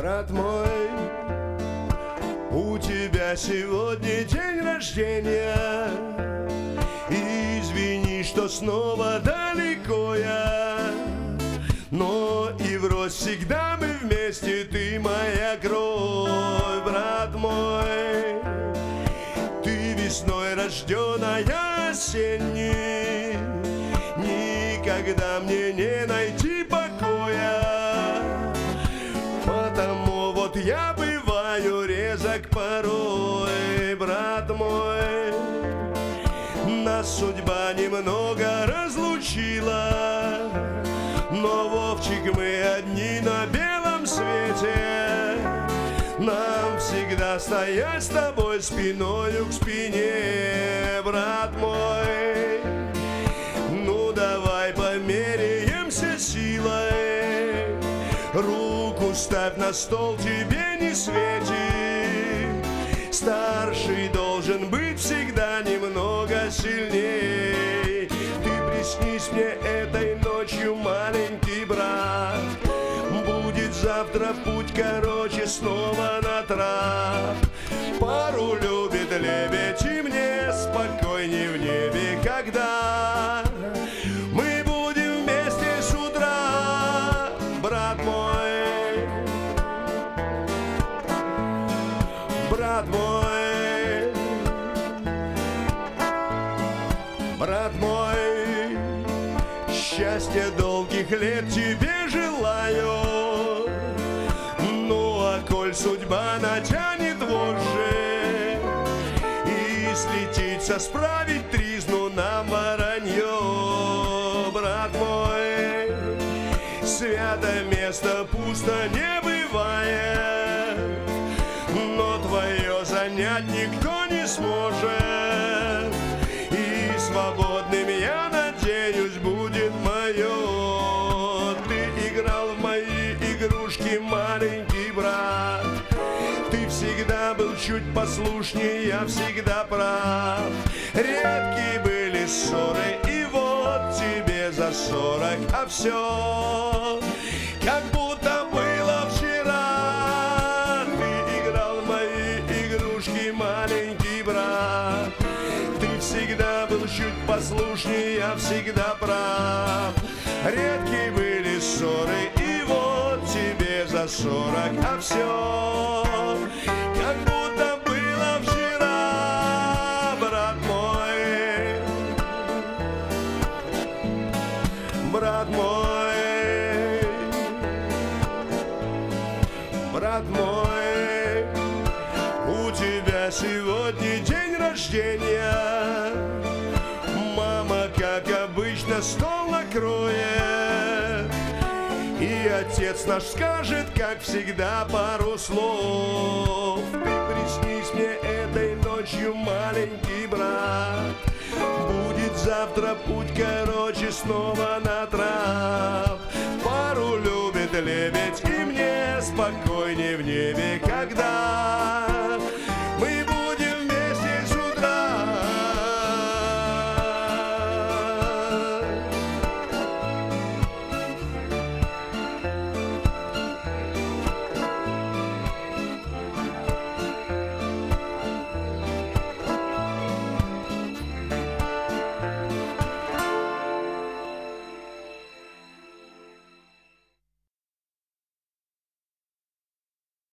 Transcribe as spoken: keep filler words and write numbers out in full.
Брат мой, у тебя сегодня день рождения. Извини, что снова далеко я, но и врозь всегда мы вместе, ты моя кровь, брат мой. Ты весной рожденная осенний, никогда мне не найти покоя. Потому вот я бываю резок порой, брат мой. Нас судьба немного разлучила, но, Вовчик, мы одни на белом свете. Нам всегда стоять с тобой спиною к спине, брат мой. Ну давай померяемся силой, руку ставь на стол, тебе не светит. Старший должен быть всегда немного сильней. Ты приснись мне этой ночью, маленький брат. Будет завтра путь короче, снова на трап. Пару любит лебедь, и мне спокойней в небе, когда мы будем вместе с утра, брат мой. Брат мой, брат мой, счастья долгих лет тебе желаю. Ну а коль судьба натянет вожжи и слетится справить тризну нам воронье, брат мой, свято место пусто не бывает, но твое занять никто не сможет. И свободным, я надеюсь, будет мое. Ты играл в мои игрушки, маленький брат. Ты всегда был чуть послушнее, я всегда прав. Редкие были ссоры, и вот тебе за сорок, а все как будто было вчера. Ты играл в мои игрушки, маленький брат. Ты всегда был чуть послушнее, я всегда прав. Редкие были ссоры, и вот тебе за сорок, а все как будто было вчера, брат мой. Брат мой, брат мой, у тебя сегодня день рождения. Мама, как обычно, стол накроет, и отец наш скажет, как всегда, пару слов. Ты приснись мне этой ночью, маленький брат. Будет завтра путь короче, снова на трап. Пару любит лебедь, и мне спокойней в небе, когда